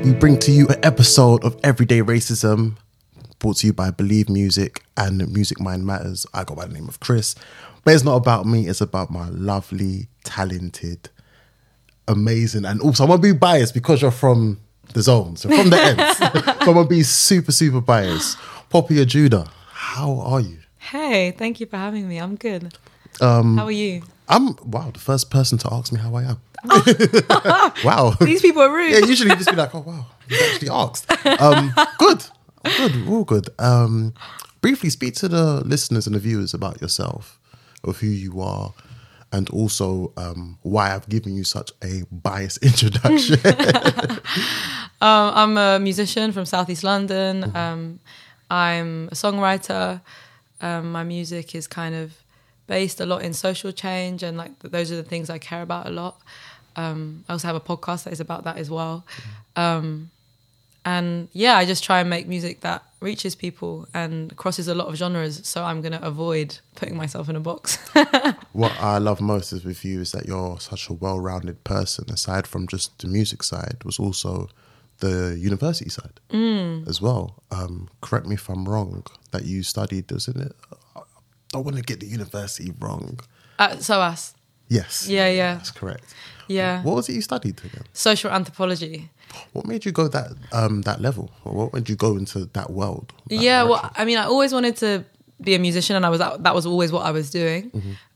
we bring to you an episode of Everyday Racism, brought to you by Believe Music and Music Mind Matters. I go by the name of Chris, but it's not about me, it's about my lovely, talented, amazing, and also I'm going to be biased because you're from the zone, so from the ends. So I'm going to be super, super biased. Poppy Ajuda, how are you? Hey, thank you for having me. I'm good. How are you? Wow, the first person to ask me how I am. Wow. These people are rude. Yeah, usually you just be like, oh, wow, you actually asked. Good, all good. Briefly speak to the listeners and the viewers about yourself, of who you are, and also why I've given you such a biased introduction. I'm a musician from Southeast London. I'm a songwriter. My music is kind of based a lot in social change, and like those are the things I care about a lot. I also have a podcast that is about that as well. And yeah, I just try and make music that reaches people and crosses a lot of genres, so I'm going to avoid putting myself in a box. What I love most is with you is that you're such a well-rounded person. Aside from just the music side, was also the university side as well. Correct me if I'm wrong, that you studied, doesn't it? I don't want to get the university wrong. SOAS. Yes. Yeah. That's correct. Yeah. What was it you studied again? Social anthropology. What made you go that level? Or what made you go into that world? Well, I mean, I always wanted to be a musician, and that was always what I was doing.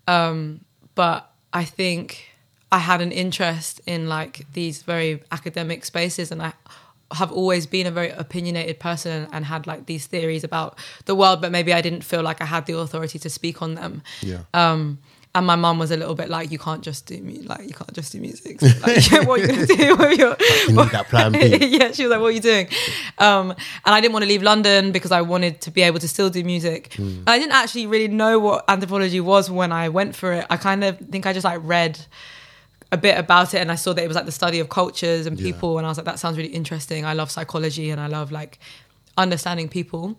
But I think I had an interest in like these very academic spaces, and I have always been a very opinionated person and had like these theories about the world, but maybe I didn't feel like I had the authority to speak on them. Yeah. And my mum was a little bit like, you can't just do music. So, like, what are you going to do with your... You need that plan B. Yeah, she was like, what are you doing? And I didn't want to leave London because I wanted to be able to still do music. And I didn't actually really know what anthropology was when I went for it. I kind of think I just like read a bit about it, and I saw that it was like the study of cultures and people, and I was like, that sounds really interesting. I love psychology and I love like understanding people.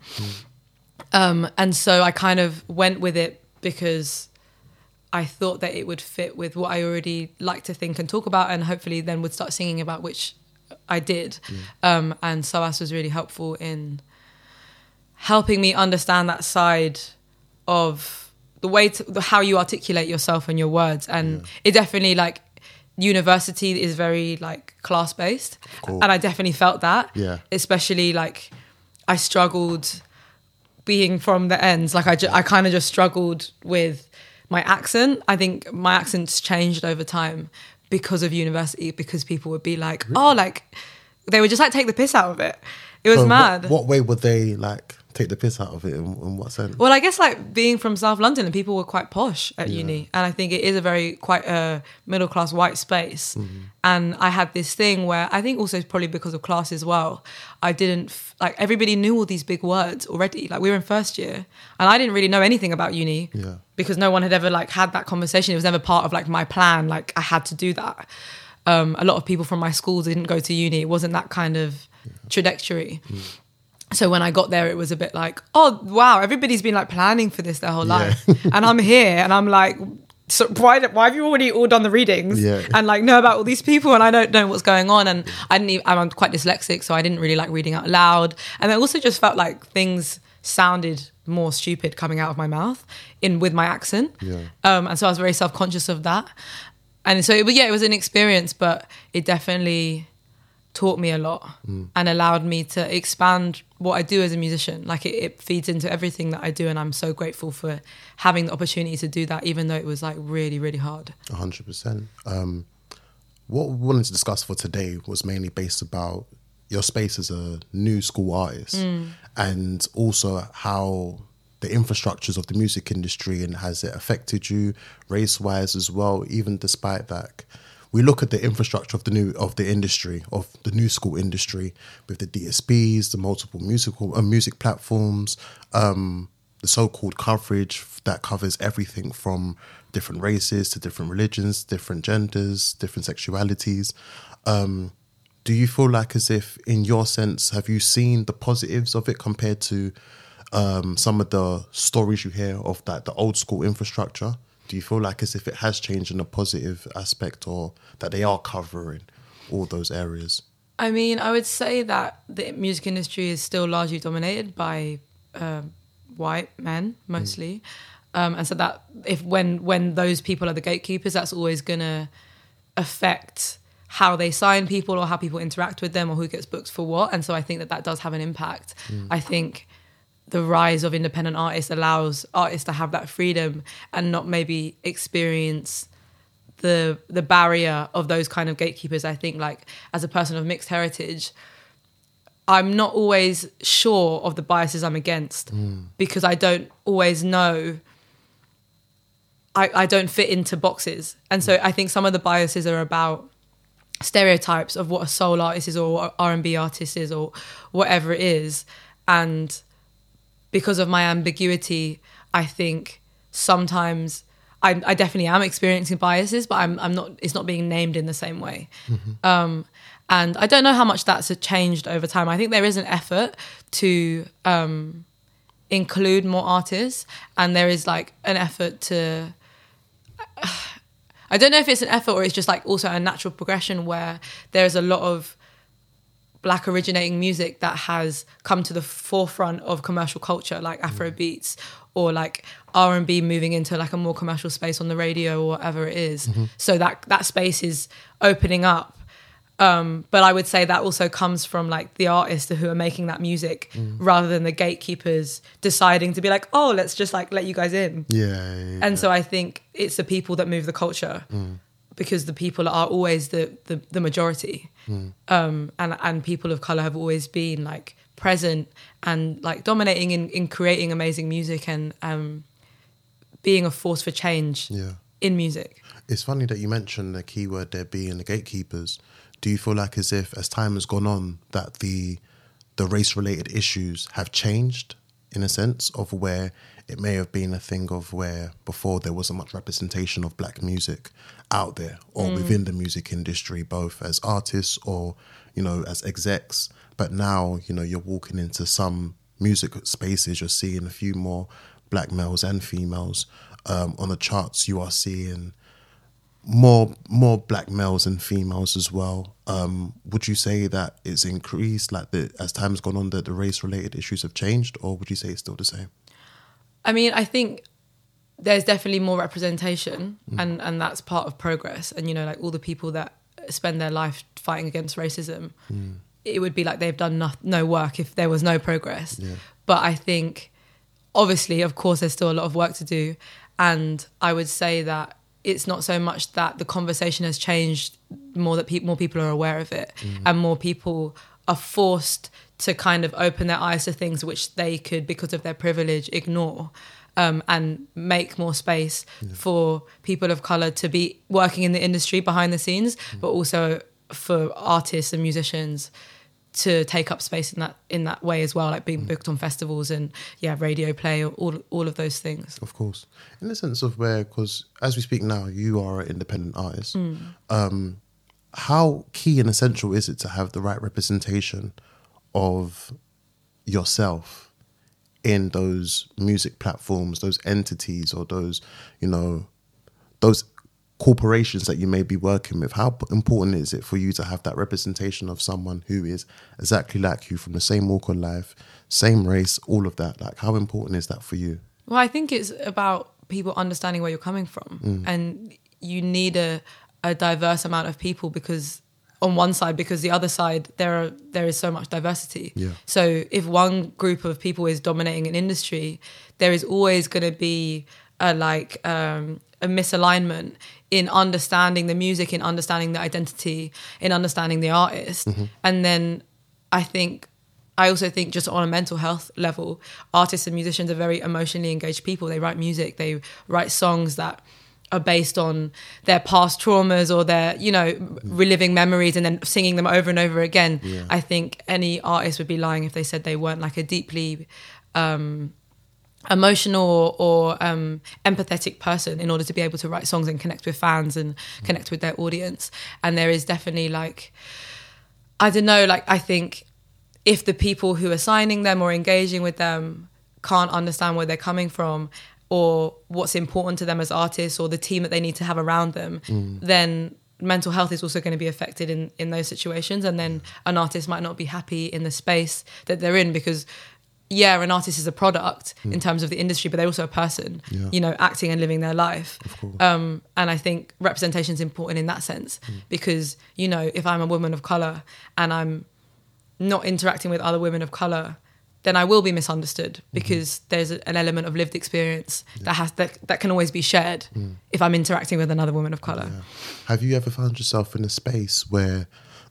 And so I kind of went with it because I thought that it would fit with what I already like to think and talk about, and hopefully then would start singing about, which I did. And SOAS was really helpful in helping me understand that side of the way how you articulate yourself and your words. And it definitely, like, university is very like class based, and I definitely felt that. Especially like I struggled being from the ends. Like I kind of just struggled with my accent. I think my accent's changed over time because of university, because people would be like, oh, like they would just like take the piss out of it. It was mad. What way would they like take the piss out of it? In what sense? Well, I guess like being from South London, and people were quite posh at uni, and I think it is quite a middle class white space. And I had this thing where I think also probably because of class as well, I didn't like everybody knew all these big words already. Like we were in first year, and I didn't really know anything about uni because no one had ever like had that conversation. It was never part of like my plan. Like I had to do that. A lot of people from my school didn't go to uni. It wasn't that kind of trajectory. So when I got there, it was a bit like, oh, wow, everybody's been like planning for this their whole life. And I'm here and I'm like, so why have you already all done the readings and like know about all these people, and I don't know what's going on? And I'm quite dyslexic, so I didn't really like reading out loud. And I also just felt like things sounded more stupid coming out of my mouth with my accent. And so I was very self-conscious of that. And so it was an experience, but it definitely taught me a lot and allowed me to expand what I do as a musician. Like it feeds into everything that I do, and I'm so grateful for having the opportunity to do that, even though it was like really, really hard. 100%. What we wanted to discuss for today was mainly based about your space as a new school artist, and also how the infrastructures of the music industry, and has it affected you race-wise as well, even despite that. We look at the infrastructure of the new school industry, with the DSPs, the multiple music platforms, the so-called coverage that covers everything from different races to different religions, different genders, different sexualities. Do you feel like, as if, in your sense, have you seen the positives of it compared to some of the stories you hear of that the old school infrastructure? Do you feel like as if it has changed in a positive aspect, or that they are covering all those areas? I mean, I would say that the music industry is still largely dominated by white men mostly, and so that when those people are the gatekeepers, that's always gonna affect how they sign people or how people interact with them or who gets booked for what. And so I think that does have an impact. I think the rise of independent artists allows artists to have that freedom and not maybe experience the barrier of those kind of gatekeepers. I think, like, as a person of mixed heritage, I'm not always sure of the biases I'm against because I don't always know. I don't fit into boxes. And so I think some of the biases are about stereotypes of what a soul artist is or what R&B artist is or whatever it is. And because of my ambiguity, I think sometimes I definitely am experiencing biases, but I'm not. It's not being named in the same way. And I don't know how much that's changed over time. I think there is an effort to include more artists, and there is like an effort to. I don't know if it's an effort or it's just like also a natural progression where there's a lot of Black originating music that has come to the forefront of commercial culture, like Afro beats or like R&B moving into like a more commercial space on the radio or whatever it is. So that space is opening up. But I would say that also comes from like the artists who are making that music rather than the gatekeepers deciding to be like, oh, let's just like let you guys in. And so I think it's the people that move the culture because the people are always the majority. And people of color have always been like present and like dominating in creating amazing music and being a force for change in music. It's funny that you mentioned the keyword there being the gatekeepers. Do you feel like as if as time has gone on that the race-related issues have changed in a sense of where it may have been a thing of where before there wasn't much representation of Black music out there or within the music industry, both as artists or, you know, as execs. But now, you know, you're walking into some music spaces, you're seeing a few more Black males and females. On the charts, you are seeing more Black males and females as well. Would you say that it's increased, like as time has gone on, that the race-related issues have changed, or would you say it's still the same? I mean, I think there's definitely more representation, and that's part of progress. And, you know, like all the people that spend their life fighting against racism, it would be like they've done no work if there was no progress. But I think, obviously, of course, there's still a lot of work to do. And I would say that it's not so much that the conversation has changed, more that more people are aware of it and more people are forced to kind of open their eyes to things which they could, because of their privilege, ignore and make more space for people of colour to be working in the industry behind the scenes, but also for artists and musicians to take up space in that way as well, like being booked on festivals and radio play, all of those things. Of course, in the sense of where, because as we speak now, you are an independent artist. How key and essential is it to have the right representation of yourself in those music platforms, those entities, or those, you know, those corporations that you may be working with? How important is it for you to have that representation of someone who is exactly like you, from the same walk of life, same race, all of that? Like, how important is that for you? Well, I think it's about people understanding where you're coming from, and you need a diverse amount of people, because on one side, because the other side, there is so much diversity. So if one group of people is dominating an industry, there is always going to be a misalignment in understanding the music, in understanding the identity, in understanding the artist. And then I also think just on a mental health level, artists and musicians are very emotionally engaged people. They write music, they write songs that are based on their past traumas or their, you know, reliving memories and then singing them over and over again. I think any artist would be lying if they said they weren't like a deeply emotional or empathetic person in order to be able to write songs and connect with fans and connect with their audience. And there is definitely like, I don't know, like I think if the people who are signing them or engaging with them can't understand where they're coming from or what's important to them as artists or the team that they need to have around them, then mental health is also going to be affected in those situations. And then an artist might not be happy in the space that they're in because, yeah, an artist is a product in terms of the industry, but they're also a person, you know, acting and living their life. Of course. And I think representation is important in that sense because, you know, if I'm a woman of colour and I'm not interacting with other women of colour, then I will be misunderstood because there's an element of lived experience that can always be shared if I'm interacting with another woman of colour. Yeah. Have you ever found yourself in a space where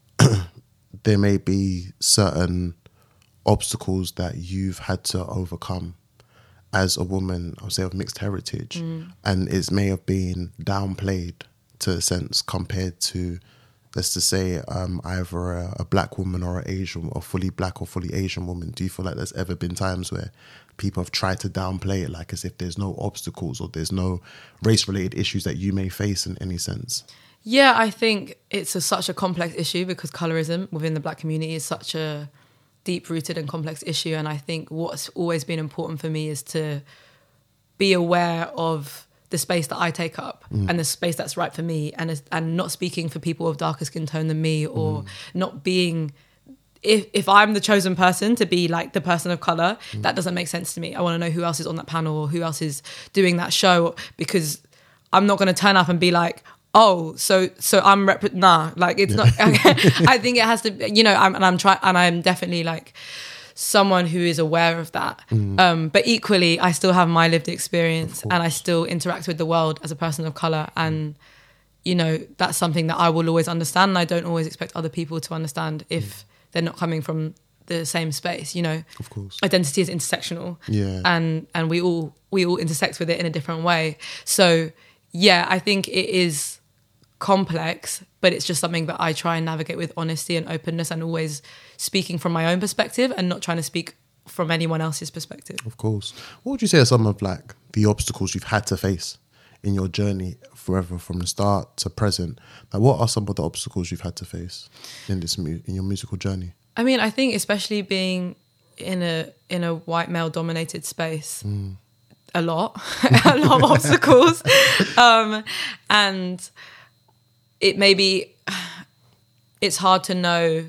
there may be certain obstacles that you've had to overcome as a woman, I'll say, of mixed heritage, and it may have been downplayed to a sense compared to, let's just say, either a black woman or an Asian, or fully black or fully Asian woman? Do you feel like there's ever been times where people have tried to downplay it, like as if there's no obstacles or there's no race-related issues that you may face in any sense? Yeah, I think it's such a complex issue because colorism within the black community is such a deep-rooted and complex issue. And I think what's always been important for me is to be aware of the space that I take up and the space that's right for me, and not speaking for people of darker skin tone than me, or not being, if I'm the chosen person to be like the person of colour, that doesn't make sense to me. I want to know who else is on that panel or who else is doing that show, because I'm not going to turn up and be like, oh, so I'm nah, like it's not. I think it has to, you know, I'm definitely like someone who is aware of that. But equally, I still have my lived experience and I still interact with the world as a person of colour. And, you know, that's something that I will always understand. And I don't always expect other people to understand if they're not coming from the same space, you know. Of course. Identity is intersectional. Yeah. And we all intersect with it in a different way. So, yeah, I think it is complex, but it's just something that I try and navigate with honesty and openness, and always speaking from my own perspective and not trying to speak from anyone else's perspective. Of course. What would you say are some of like the obstacles you've had to face in your journey forever from the start to present? Like, what are some of the obstacles you've had to face in your musical journey? I mean, I think especially being in a white male dominated space, a lot of obstacles, and it's hard to know.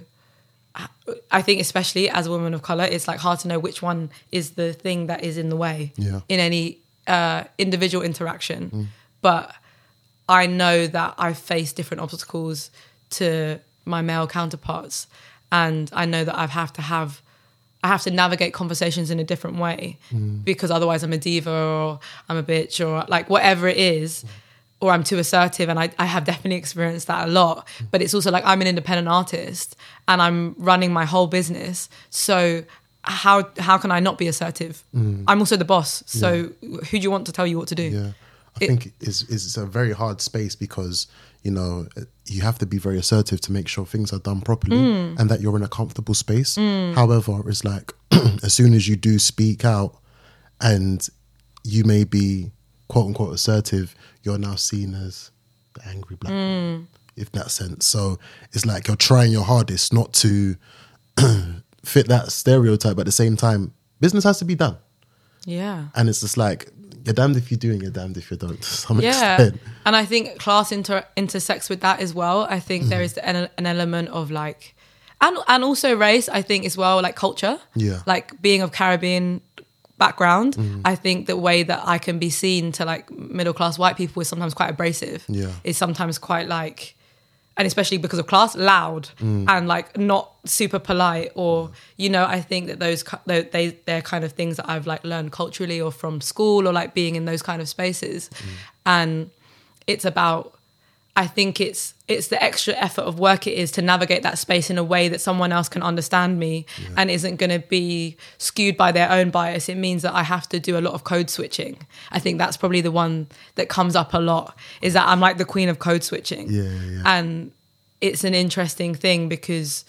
I think especially as a woman of colour, it's like hard to know which one is the thing that is in the way in any individual interaction. But I know that I've faced different obstacles to my male counterparts, and I know that I have to navigate conversations in a different way, because otherwise I'm a diva or I'm a bitch or like whatever it is. Or I'm too assertive, and I have definitely experienced that a lot. But it's also like I'm an independent artist and I'm running my whole business. So how can I not be assertive? I'm also the boss. So who do you want to tell you what to do? Yeah, I think it's a very hard space because, you know, you have to be very assertive to make sure things are done properly and that you're in a comfortable space. However, it's like as soon as you do speak out and you may be quote unquote assertive, you're now seen as the angry black man, if that sense. So it's like you're trying your hardest not to fit that stereotype, but at the same time, business has to be done. Yeah. And it's just like, you're damned if you do and you're damned if you don't, to some extent. And I think class intersects with that as well. I think there is an element of like, and also race, I think as well, like culture. Yeah. Like being of Caribbean background, I think the way that I can be seen to like middle class white people is sometimes quite abrasive. Yeah. It's sometimes quite like, and especially because of class, loud and like not super polite, or, you know, I think that they're kind of things that I've like learned culturally or from school or like being in those kind of spaces. And it's about, I think it's the extra effort of work it is to navigate that space in a way that someone else can understand me and isn't going to be skewed by their own bias. It means that I have to do a lot of code switching. I think that's probably the one that comes up a lot, is that I'm like the queen of code switching. And it's an interesting thing because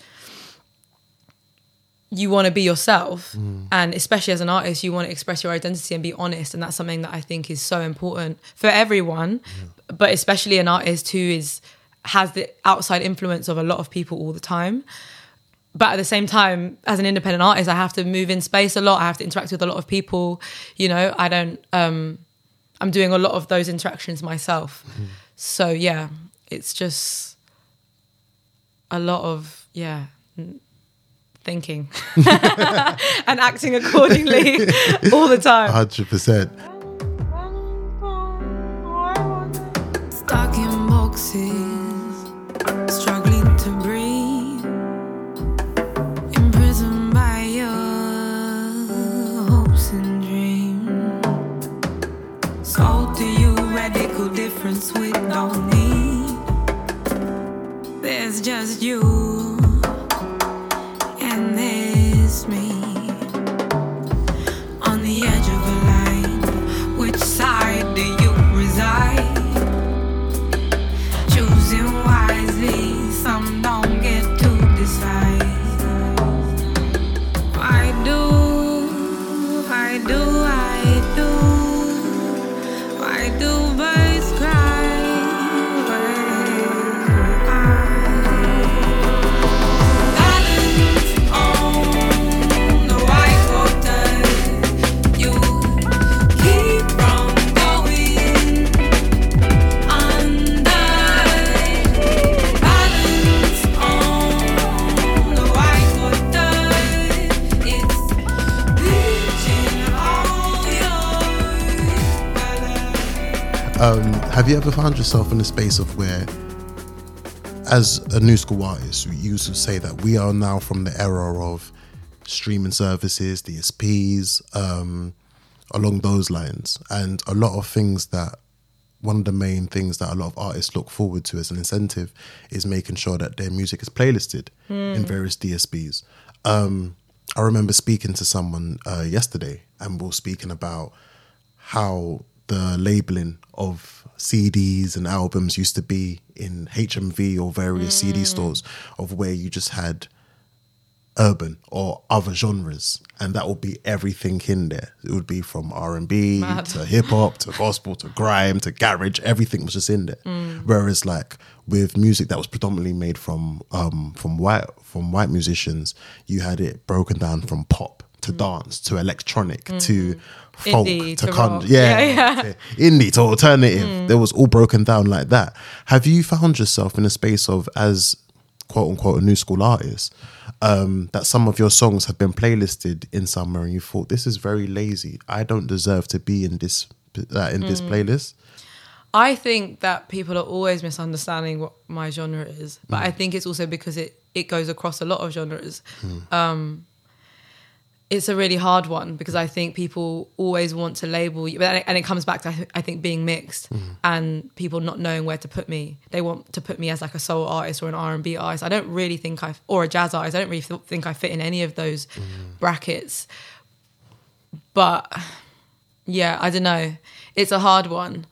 you want to be yourself, and especially as an artist, you want to express your identity and be honest, and that's something that I think is so important for everyone, but especially an artist who has the outside influence of a lot of people all the time. But at the same time, as an independent artist, I have to move in space a lot. I have to interact with a lot of people. You know, I'm doing a lot of those interactions myself. So yeah, it's just a lot of thinking and acting accordingly all the time. 100%. Stuck in boxes, struggling to breathe, imprisoned by your hopes and dreams. Sold to you, radical difference with no need. There's just you, and there's me, on the edge of a line. Which side do you reside? Choosing wisely, some don't get to decide. I do, why do birds cry? Balance on the white water, you keep from going under. Balance on the white water, it's reaching all your colors. Have you ever found yourself in a space of where, as a new school artist, you used to say that we are now from the era of streaming services, DSPs, along those lines, and a lot of things that, one of the main things that a lot of artists look forward to as an incentive is making sure that their music is playlisted in various DSPs. I remember speaking to someone yesterday, and we were speaking about how the labeling of CDs and albums used to be in HMV or various CD stores, of where you just had urban or other genres, and that would be everything in there. It would be from R&B Mad. to hip hop to gospel to grime to garage. Everything was just in there. Whereas, like, with music that was predominantly made from white musicians, you had it broken down from pop to dance to electronic to folk Indie to to country, rock. to indie to alternative. There was all broken down like that. Have you found yourself in a space of, as quote unquote a new school artist, that some of your songs have been playlisted in somewhere and you thought, this is very lazy, I don't deserve to be in this playlist? I think that people are always misunderstanding what my genre is, but I think it's also because it goes across a lot of genres. It's a really hard one because I think people always want to label you, and it comes back to, I think, being mixed and people not knowing where to put me. They want to put me as like a soul artist or an R&B artist. I don't really think or a jazz artist. I don't really think I fit in any of those brackets. But yeah, I don't know. It's a hard one.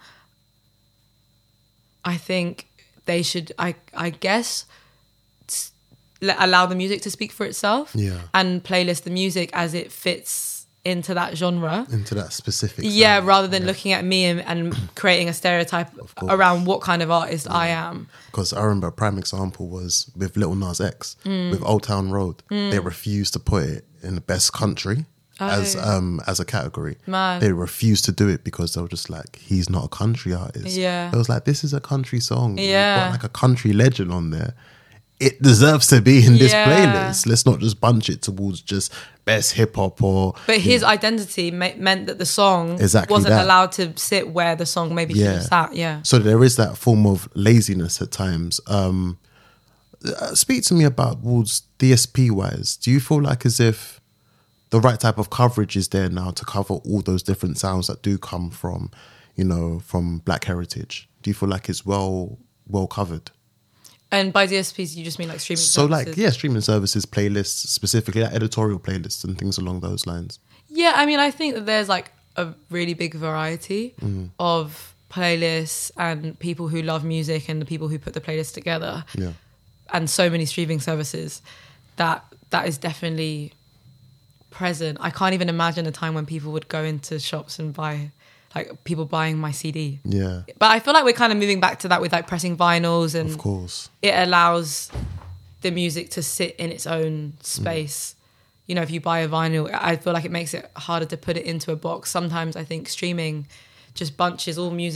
I think they should, I guess, allow the music to speak for itself, and playlist the music as it fits into that genre, into that specific sound. Rather than looking at me and creating a stereotype around what kind of artist I am. Because I remember a prime example was with Lil Nas X with Old Town Road. They refused to put it in the best country as a category. Man. They refused to do it because they were just like, he's not a country artist. It was like, this is a country song. You've got like a country legend on there. It deserves to be in this playlist. Let's not just bunch it towards just best hip hop or. But his identity meant that the song wasn't allowed to sit where the song maybe should have sat. Yeah. So there is that form of laziness at times. Speak to me about towards DSP wise. Do you feel like as if the right type of coverage is there now to cover all those different sounds that do come from, from Black heritage? Do you feel like it's well covered? And by DSPs, you just mean like streaming services? So like, streaming services, playlists, specifically like editorial playlists and things along those lines. Yeah, I mean, I think that there's like a really big variety of playlists and people who love music and the people who put the playlist together. Yeah. And so many streaming services that is definitely present. I can't even imagine a time when people would go into shops and buy, like people buying my CD. Yeah. But I feel like we're kind of moving back to that with like pressing vinyls, and of course it allows the music to sit in its own space. If you buy a vinyl, I feel like it makes it harder to put it into a box. Sometimes I think streaming just bunches all music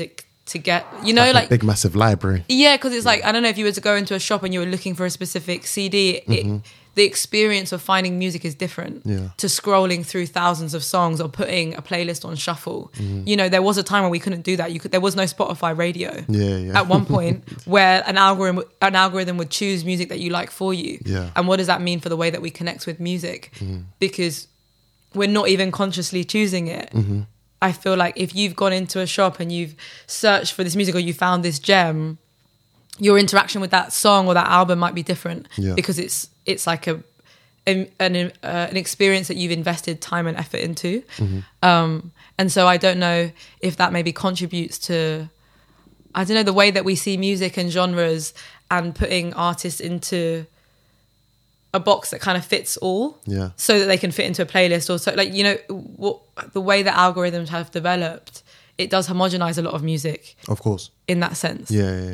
to get, you know, like a big massive library. Yeah, because it's like, I don't know, if you were to go into a shop and you were looking for a specific CD, the experience of finding music is different to scrolling through thousands of songs or putting a playlist on shuffle. You know, there was a time when we couldn't do that. There was no Spotify radio at one point where an algorithm would choose music that you like for you. And what does that mean for the way that we connect with music? Because we're not even consciously choosing it. I feel like if you've gone into a shop and you've searched for this music or you found this gem, your interaction with that song or that album might be different because it's like an experience that you've invested time and effort into. And so I don't know if that maybe contributes to, I don't know, the way that we see music and genres and putting artists into a box that kind of fits all so that they can fit into a playlist, or so, like, you know, the way that algorithms have developed, it does homogenize a lot of music, of course, in that sense.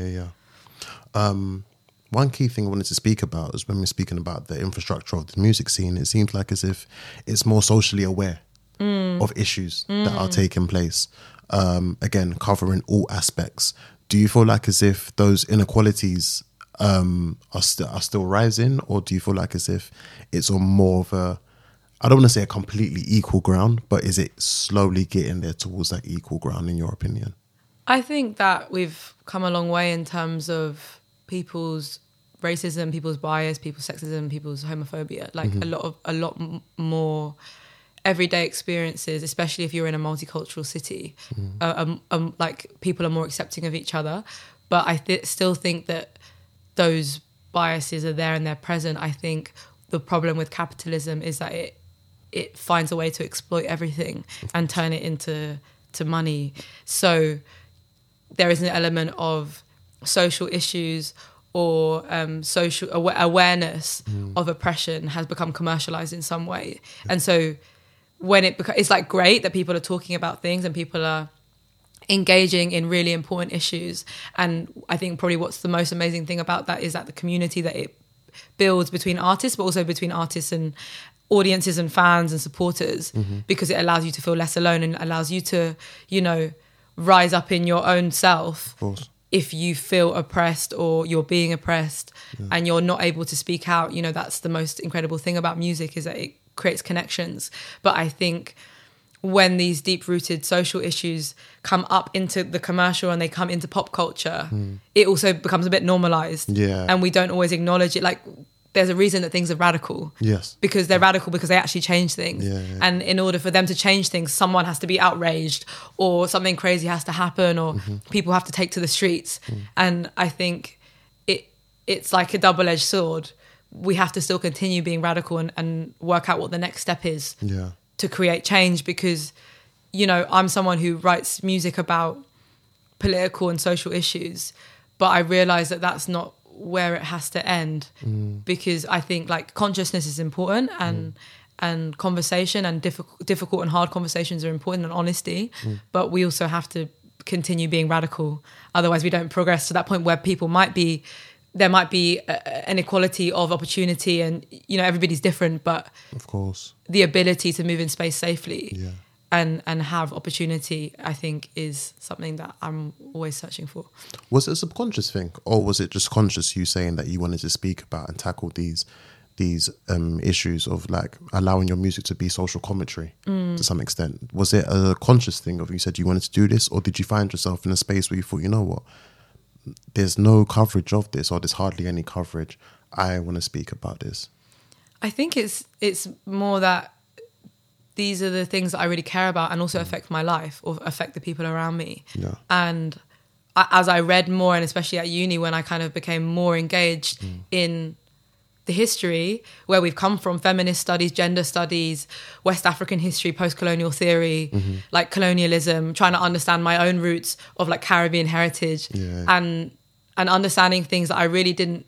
One key thing I wanted to speak about is when we're speaking about the infrastructure of the music scene, it seems like as if it's more socially aware of issues that are taking place, again covering all aspects. Do you feel like as if those inequalities are still rising, or do you feel like as if it's on more of a, I don't want to say a completely equal ground, but is it slowly getting there towards that equal ground, in your opinion? I think that we've come a long way in terms of people's racism, people's bias, people's sexism, people's homophobia. Like a lot more everyday experiences, especially if you're in a multicultural city. Like people are more accepting of each other, but I still think that those biases are there and they're present. I think the problem with capitalism is that it finds a way to exploit everything and turn it into money. So there is an element of social issues or social awareness of oppression has become commercialized in some way. And so when it's like great that people are talking about things and people are engaging in really important issues. And I think probably what's the most amazing thing about that is that the community that it builds between artists, but also between artists and audiences and fans and supporters, because it allows you to feel less alone and allows you to, you know, rise up in your own self. Of course. If you feel oppressed or you're being oppressed and you're not able to speak out, you know, that's the most incredible thing about music, is that it creates connections. But I think when these deep-rooted social issues come up into the commercial and they come into pop culture, it also becomes a bit normalized. And we don't always acknowledge it. Like, there's a reason that things are radical. Because they're radical because they actually change things. And in order for them to change things, someone has to be outraged or something crazy has to happen or people have to take to the streets. And I think it's like a double-edged sword. We have to still continue being radical and work out what the next step is to create change, because, you know, I'm someone who writes music about political and social issues, but I realize that that's not where it has to end, because I think like consciousness is important and conversation and difficult and hard conversations are important, and honesty, but we also have to continue being radical. Otherwise we don't progress to that point where there might be an equality of opportunity, and, you know, everybody's different, but of course the ability to move in space safely and have opportunity, I think, is something that I'm always searching for. Was it a subconscious thing, or was it just conscious, you saying that you wanted to speak about and tackle these issues of like allowing your music to be social commentary to some extent? Was it a conscious thing of you said you wanted to do this, or did you find yourself in a space where you thought, you know what, there's no coverage of this, or there's hardly any coverage, I want to speak about this? I think it's more that these are the things that I really care about and also affect my life or affect the people around me. And as I read more, and especially at uni when I kind of became more engaged in the history, where we've come from, feminist studies, gender studies, West African history, post-colonial theory, like colonialism, trying to understand my own roots of like Caribbean heritage and understanding things that I really didn't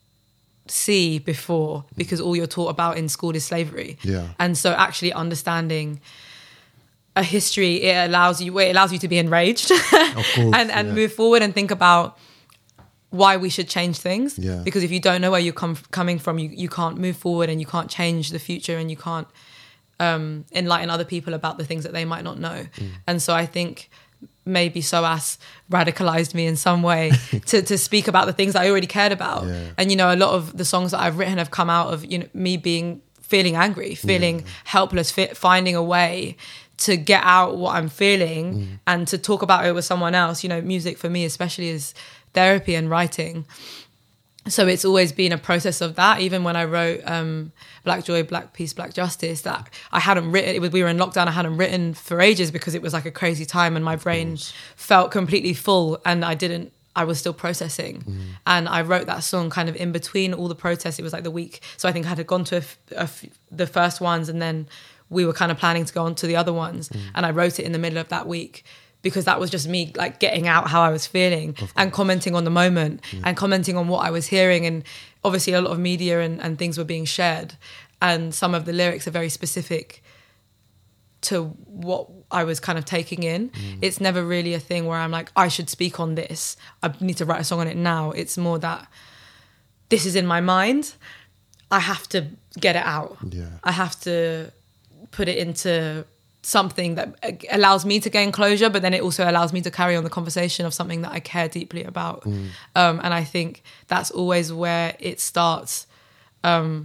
see before, because all you're taught about in school is slavery. And so actually understanding a history, it allows you to be enraged and move forward and think about why we should change things. Because if you don't know where you're coming from, you can't move forward and you can't change the future, and you can't enlighten other people about the things that they might not know. And so I think maybe SOAS radicalized me in some way to speak about the things that I already cared about. Yeah. And, you know, a lot of the songs that I've written have come out of, you know, me feeling angry, feeling helpless, finding a way to get out what I'm feeling and to talk about it with someone else. You know, music for me especially is therapy and writing. So it's always been a process of that. Even when I wrote Black Joy, Black Peace, Black Justice, that I hadn't written, we were in lockdown, I hadn't written for ages because it was like a crazy time and my brain felt completely full and I was still processing. And I wrote that song kind of in between all the protests. It was like the week. So I think I had gone to the first ones and then we were kind of planning to go on to the other ones. And I wrote it in the middle of that week, because that was just me like getting out how I was feeling and commenting on the moment and commenting on what I was hearing. And obviously a lot of media and things were being shared. And some of the lyrics are very specific to what I was kind of taking in. It's never really a thing where I'm like, I should speak on this. I need to write a song on it now. It's more that this is in my mind. I have to get it out. Yeah. I have to put it into something that allows me to gain closure, but then it also allows me to carry on the conversation of something that I care deeply about. And I think that's always where it starts. Plus,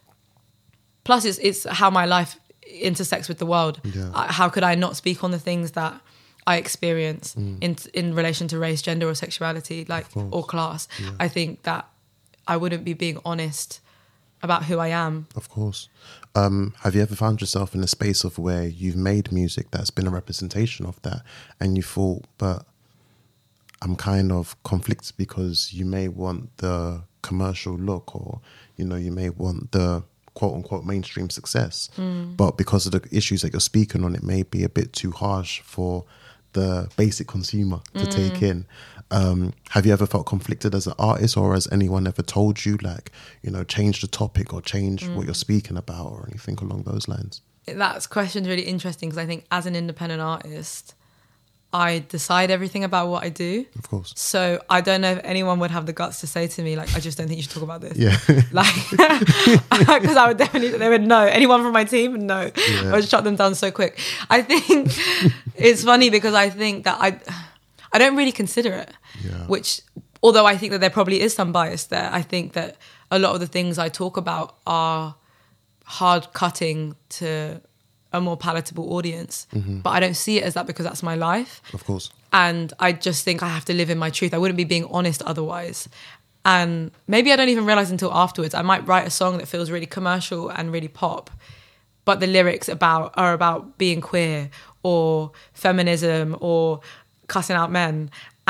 it's how my life intersects with the world. How could I not speak on the things that I experience in relation to race, gender, or sexuality, like or class? I think that I wouldn't be being honest about who I am. Of course. Have you ever found yourself in a space of where you've made music that's been a representation of that and you thought, but I'm kind of conflicted because you may want the commercial look, or, you know, you may want the quote unquote mainstream success, but because of the issues that you're speaking on, it may be a bit too harsh for the basic consumer to take in. Have you ever felt conflicted as an artist, or has anyone ever told you, like, you know, change the topic or change what you're speaking about or anything along those lines? That question's really interesting because I think as an independent artist, I decide everything about what I do. Of course. So I don't know if anyone would have the guts to say to me, like, I just don't think you should talk about this. Yeah. Like, because I would definitely, they would know. Anyone from my team would know. Yeah. I would shut them down so quick. I think it's funny because I think that I don't really consider it. Yeah. Which, although I think that there probably is some bias there, I think that a lot of the things I talk about are hard cutting to a more palatable audience. But I don't see it as that because that's my life. Of course. And I just think I have to live in my truth. I wouldn't be being honest otherwise. And maybe I don't even realize until afterwards. I might write a song that feels really commercial and really pop, but the lyrics are about being queer or feminism or cussing out men.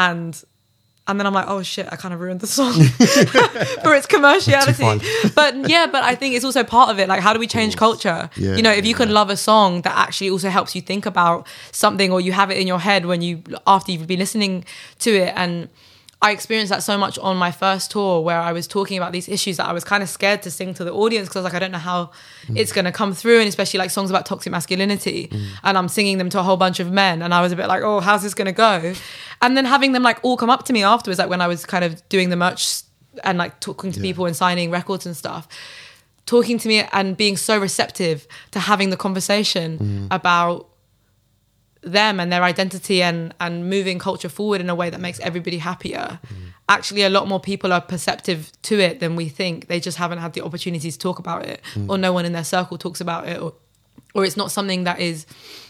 And then I'm like, oh shit, I kind of ruined the song for its commerciality. But I think it's also part of it. Like, how do we change culture? Yeah, you know, if you can love a song that actually also helps you think about something, or you have it in your head after you've been listening to it. And I experienced that so much on my first tour, where I was talking about these issues that I was kind of scared to sing to the audience because I was like, I don't know how it's going to come through, and especially like songs about toxic masculinity, and I'm singing them to a whole bunch of men, and I was a bit like, oh, how's this going to go? And then having them like all come up to me afterwards, like when I was kind of doing the merch and like talking to people and signing records and stuff, talking to me and being so receptive to having the conversation about them and their identity and moving culture forward in a way that makes everybody happier. Actually, a lot more people are perceptive to it than we think. They just haven't had the opportunity to talk about it, or no one in their circle talks about it, or it's not something that is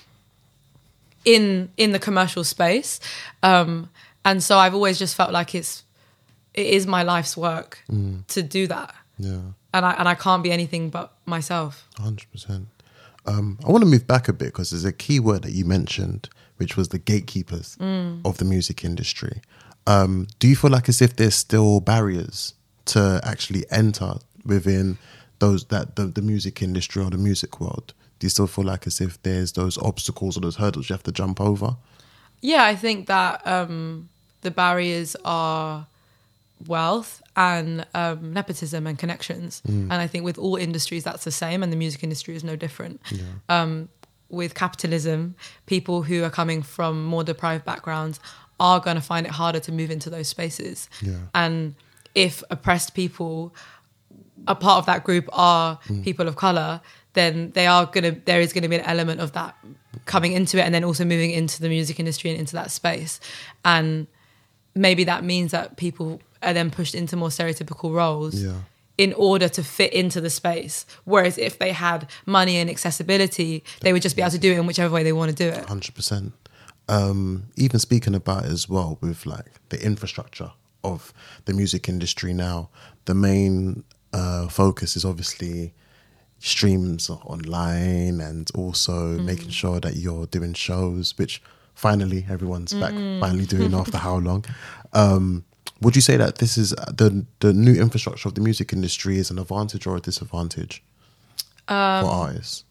in the commercial space. And so I've always just felt like it is my life's work to do that. Yeah. And I can't be anything but myself. 100%. I want to move back a bit because there's a key word that you mentioned, which was the gatekeepers of the music industry. Do you feel like as if there's still barriers to actually enter within the music industry or the music world? Do you still feel like as if there's those obstacles or those hurdles you have to jump over? Yeah, I think that the barriers are wealth and nepotism and connections. And I think with all industries that's the same, and the music industry is no different. With capitalism, people who are coming from more deprived backgrounds are going to find it harder to move into those spaces. And if oppressed people, a part of that group are people of colour, then there is going to be an element of that coming into it and then also moving into the music industry and into that space. And maybe that means that people are then pushed into more stereotypical roles in order to fit into the space. Whereas if they had money and accessibility, they would just be able to do it in whichever way they want to do it. 100%. Even speaking about it as well with like the infrastructure of the music industry now, the main focus is obviously streams online and also making sure that you're doing shows, which finally everyone's back finally doing after how long. Would you say that this is the new infrastructure of the music industry is an advantage or a disadvantage for artists?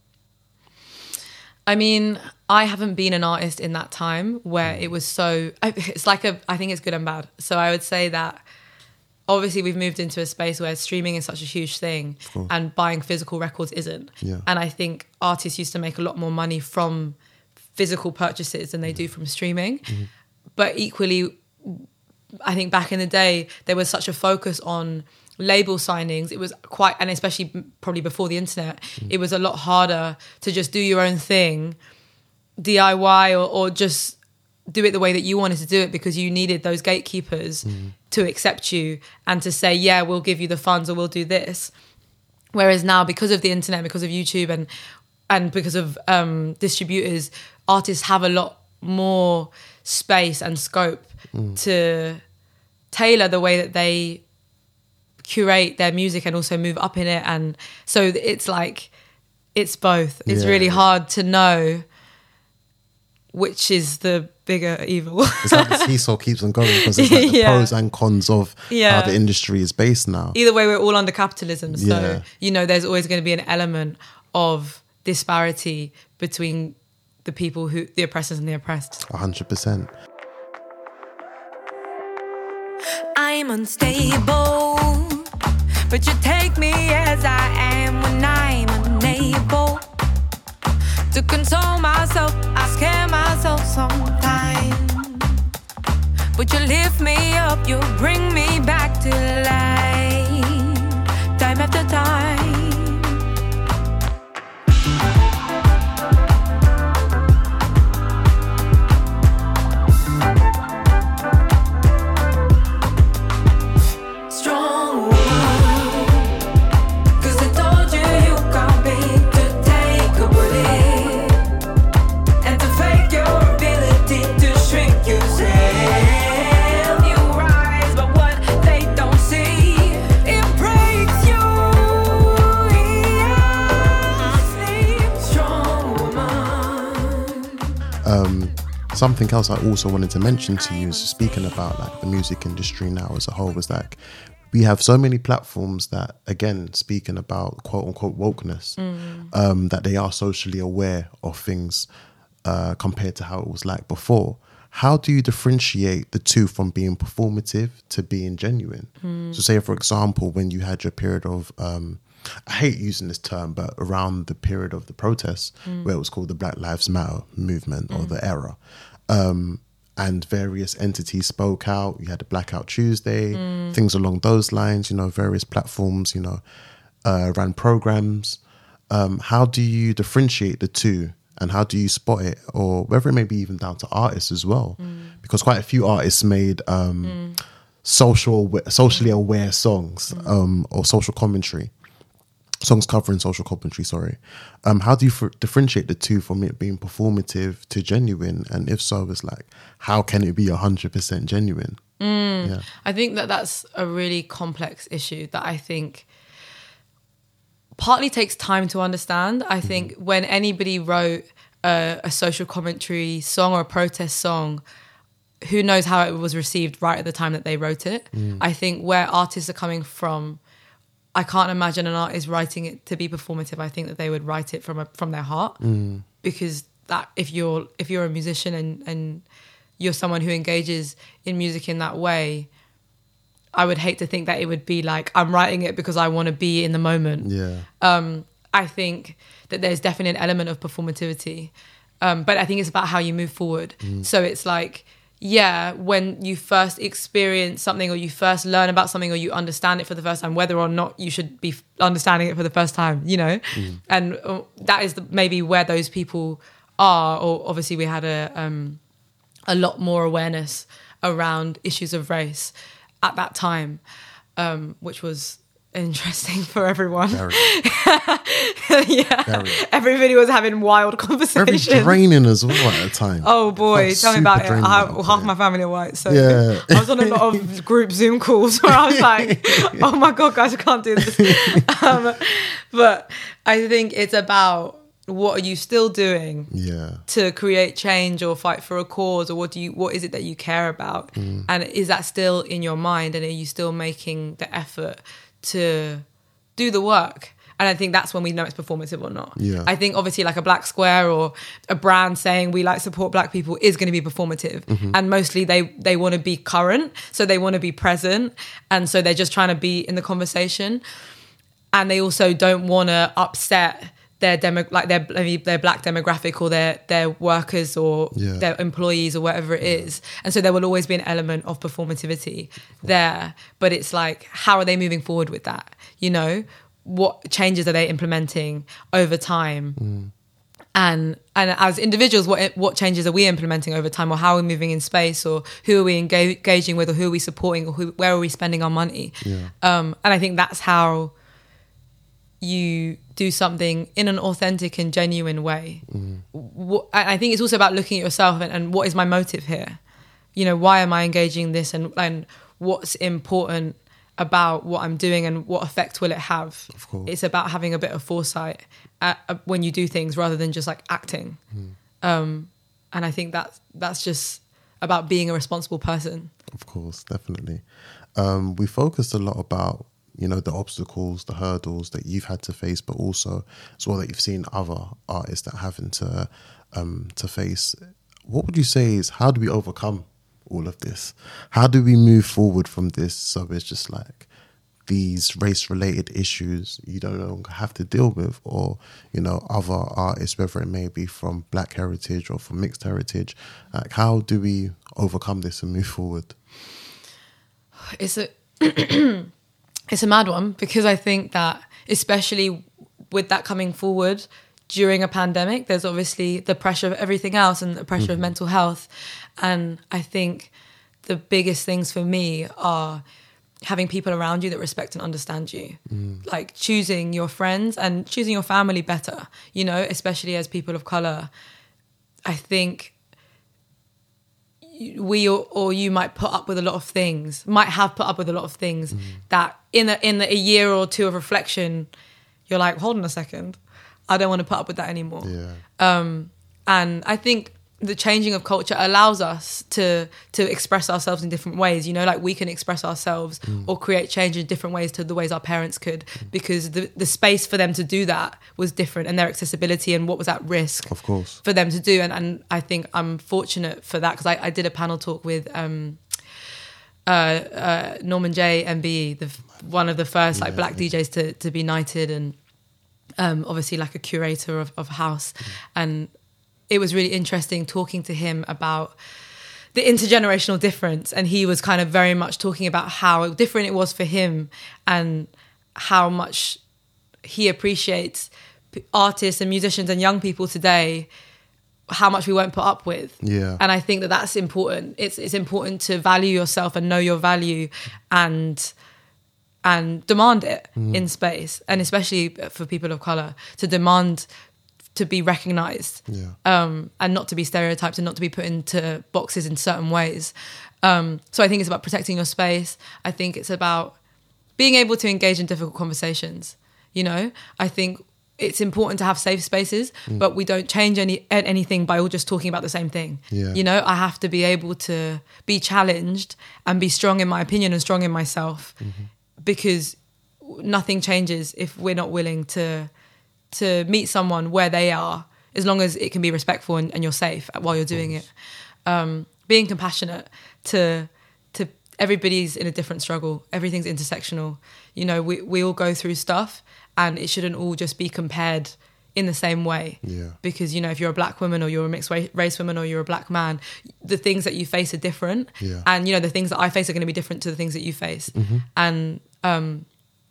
I mean, I haven't been an artist in that time where it was so, it's like I think it's good and bad. So I would say that obviously we've moved into a space where streaming is such a huge thing and buying physical records isn't. Yeah. And I think artists used to make a lot more money from physical purchases than they do from streaming. Mm-hmm. But equally, I think back in the day, there was such a focus on label signings. It was quite, and especially probably before the internet, it was a lot harder to just do your own thing, DIY, or just do it the way that you wanted to do it, because you needed those gatekeepers to accept you and to say, yeah, we'll give you the funds or we'll do this. Whereas now, because of the internet, because of YouTube and because of distributors, artists have a lot more space and scope to tailor the way that they curate their music and also move up in it. And so it's like, it's both. It's really hard to know which is the bigger evil. It's like the seesaw keeps on going, because it's like the pros and cons of how the industry is based now. Either way, we're all under capitalism. So, there's always going to be an element of disparity between the people the oppressors and the oppressed. 100%. I'm unstable, but you take me as I am when I'm unable to console myself. I scare myself sometimes, but you lift me up, you bring me back to life, time after time. Something else I also wanted to mention to you is, speaking about like the music industry now as a whole, was like we have so many platforms that, again, speaking about quote unquote wokeness, that they are socially aware of things compared to how it was like before. How do you differentiate the two from being performative to being genuine? So say, for example, when you had your period of I hate using this term, but around the period of the protests, where it was called the Black Lives Matter movement or the era, and various entities spoke out. You had the Blackout Tuesday, things along those lines, various platforms, ran programs. How do you differentiate the two, and how do you spot it, or whether it may be even down to artists as well? Because quite a few artists made socially aware songs or social commentary. Songs covering social commentary, sorry. How do you differentiate the two from it being performative to genuine? And if so, it's like, how can it be 100% genuine? I think that's a really complex issue that I think partly takes time to understand. I think when anybody wrote a social commentary song or a protest song, who knows how it was received right at the time that they wrote it. I think where artists are coming from, I can't imagine an artist writing it to be performative. I think that they would write it from their heart, because that if you're a musician and you're someone who engages in music in that way, I would hate to think that it would be like, I'm writing it because I want to be in the moment. I think that there's definitely an element of performativity, but I think it's about how you move forward. So it's like, when you first experience something, or you first learn about something, or you understand it for the first time, whether or not you should be understanding it for the first time, and that is maybe where those people or obviously we had a lot more awareness around issues of race at that time, which was interesting for everyone. Very. Yeah, Very. everybody was having wild Very conversations. draining as well at the time. Oh boy, Felt tell me about super it. draining at one Half point. my family are white, so Yeah. I was on a lot of group Zoom calls where I was like, "Oh my god, guys, I can't do this." But I think it's about what are you still doing Yeah. to create change or fight for a cause, or what is it that you care about, and is that still in your mind, and are you still making the effort to do the work? And I think that's when we know it's performative or not. Yeah. I think obviously like a black square or a brand saying we like support black people is going to be performative. And mostly they want to be current. So they want to be present. And so they're just trying to be in the conversation. And they also don't want to upset their their black demographic or their workers or Yeah. their employees or whatever it is. And so there will always be an element of performativity there. But it's like, how are they moving forward with that? You know, what changes are they implementing over time? And as individuals, what changes are we implementing over time, or how are we moving in space, or who are we engaging with, or who are we supporting, or where are we spending our money? Yeah. And I think that's how you do something in an authentic and genuine way. I think it's also about looking at yourself and what is my motive here? You know, why am I engaging this, and what's important about what I'm doing and what effect will it have? Of course. It's about having a bit of foresight when you do things rather than just like acting. And I think that's just about being a responsible person. Of course, definitely. We focused a lot about, you know, the obstacles, the hurdles that you've had to face, but also as well that you've seen other artists that are having to face. What would you say is, how do we overcome all of this? How do we move forward from this so it's just like these race-related issues you no longer have to deal with, or, you know, other artists, whether it may be from black heritage or from mixed heritage, like how do we overcome this and move forward? It's a mad one, because I think that especially with that coming forward during a pandemic, there's obviously the pressure of everything else and the pressure of mental health. And I think the biggest things for me are having people around you that respect and understand you, like choosing your friends and choosing your family better, you know, especially as people of color. I think we or you might put up with a lot of things, that in a year or two of reflection, you're like, hold on a second, I don't want to put up with that anymore. Yeah. And I think the changing of culture allows us to express ourselves in different ways. You know, like we can express ourselves or create change in different ways to the ways our parents could, because the space for them to do that was different, and their accessibility and what was at risk, Of course. for them to do. And I think I'm fortunate for that, because I did a panel talk with Norman J. MBE, one of the first like black DJs to be knighted, and obviously like a curator of house. And it was really interesting talking to him about the intergenerational difference. And he was kind of very much talking about how different it was for him and how much he appreciates artists and musicians and young people today, how much we won't put up with. Yeah. And I think that that's important. It's important to value yourself and know your value and demand it in space, and especially for people of color, to demand to be recognized, and not to be stereotyped and not to be put into boxes in certain ways. So I think it's about protecting your space. I think it's about being able to engage in difficult conversations. You know, I think it's important to have safe spaces, but we don't change anything by all just talking about the same thing. Yeah. You know, I have to be able to be challenged and be strong in my opinion and strong in myself, because nothing changes if we're not willing to meet someone where they are, as long as it can be respectful and you're safe while you're doing it. Being compassionate to everybody's in a different struggle. Everything's intersectional. You know, we all go through stuff, and it shouldn't all just be compared in the same way. Yeah. Because, you know, if you're a black woman or you're a mixed race woman or you're a black man, the things that you face are different. Yeah. And, you know, the things that I face are going to be different to the things that you face. And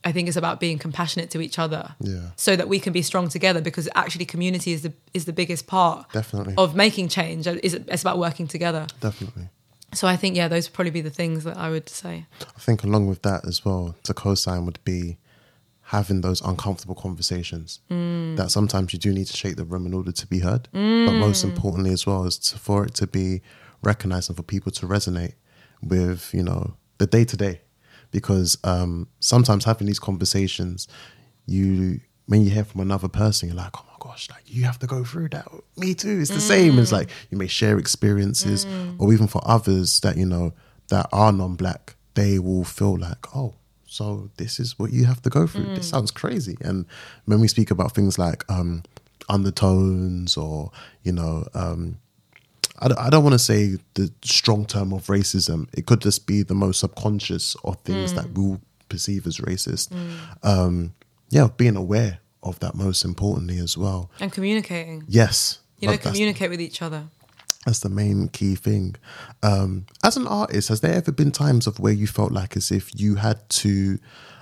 I think it's about being compassionate to each other, Yeah. so that we can be strong together. Because actually, community is the biggest part Definitely. of making change. It's about working together. Definitely. So I think those would probably be the things that I would say. I think along with that as well, to co-sign would be having those uncomfortable conversations that sometimes you do need to shake the room in order to be heard. But most importantly as well is for it to be recognized and for people to resonate with, the day-to-day. Because sometimes having these conversations, when you hear from another person, you're like, oh my gosh, like you have to go through that. Me too. It's the same. It's like you may share experiences, or even for others that, that are non-black, they will feel like, oh, so this is what you have to go through. This sounds crazy. And when we speak about things like undertones or, I don't want to say the strong term of racism. It could just be the most subconscious of things that we'll perceive as racist. Being aware of that most importantly as well. And communicating. Yes. Communicate with each other. That's the main key thing. As an artist, has there ever been times of where you felt like as if you had to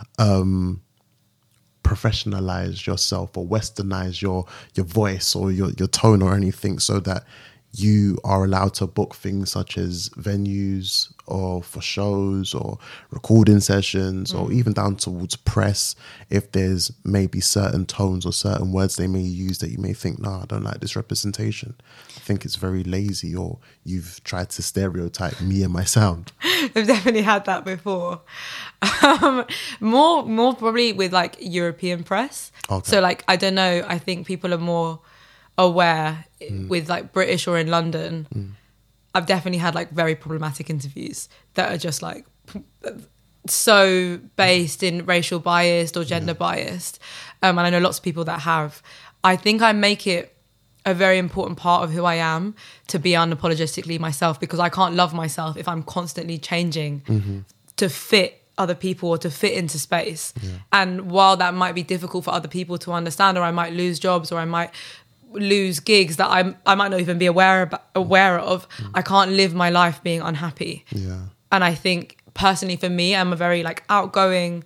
professionalize yourself or westernize your voice or your tone or anything so that you are allowed to book things such as venues or for shows or recording sessions or even down towards press, if there's maybe certain tones or certain words they may use that you may think, no, I don't like this representation. I think it's very lazy, or you've tried to stereotype me and my sound. I've definitely had that before. More probably with like European press. Okay. So like, I don't know, I think people are more aware with like British or in London. I've definitely had like very problematic interviews that are just like so based in racial biased or gender biased. And I know lots of people that have. I think I make it a very important part of who I am to be unapologetically myself, because I can't love myself if I'm constantly changing to fit other people or to fit into space. And while that might be difficult for other people to understand, or I might lose jobs, or I might lose gigs that I might not even be aware of, I can't live my life being unhappy. And I think personally for me, I'm a very like outgoing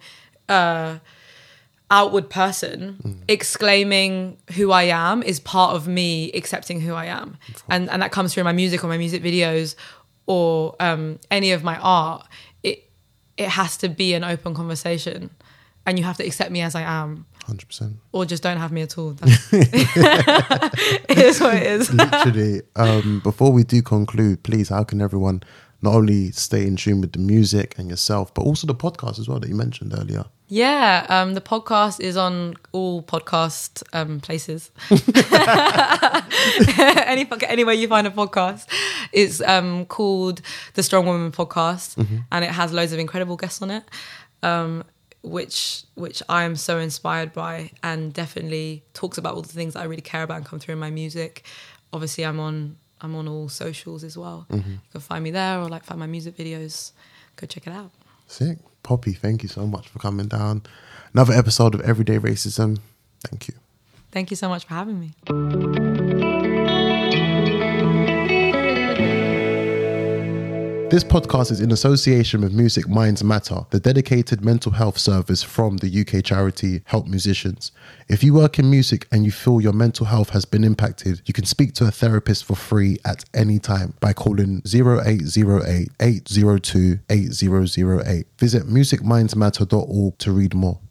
outward person. Exclaiming who I am is part of me accepting who I am, and that comes through my music or my music videos or any of my art. It has to be an open conversation, and you have to accept me as I am. 100%. Or just don't have me at all. It is what it is. Literally. Before we do conclude, please, how can everyone not only stay in tune with the music and yourself, but also the podcast as well that you mentioned earlier? Yeah, the podcast is on all podcast places. Anywhere you find a podcast. It's called The Strong Woman Podcast, and it has loads of incredible guests on it. Which I am so inspired by, and definitely talks about all the things that I really care about and come through in my music. Obviously, I'm on all socials as well. You can find me there, or like find my music videos. Go check it out. Sick. Poppy, thank you so much for coming down. Another episode of Everyday Racism. Thank you. Thank you so much for having me. This podcast is in association with Music Minds Matter, the dedicated mental health service from the UK charity Help Musicians. If you work in music and you feel your mental health has been impacted, you can speak to a therapist for free at any time by calling 0808 802 8008. Visit musicmindsmatter.org to read more.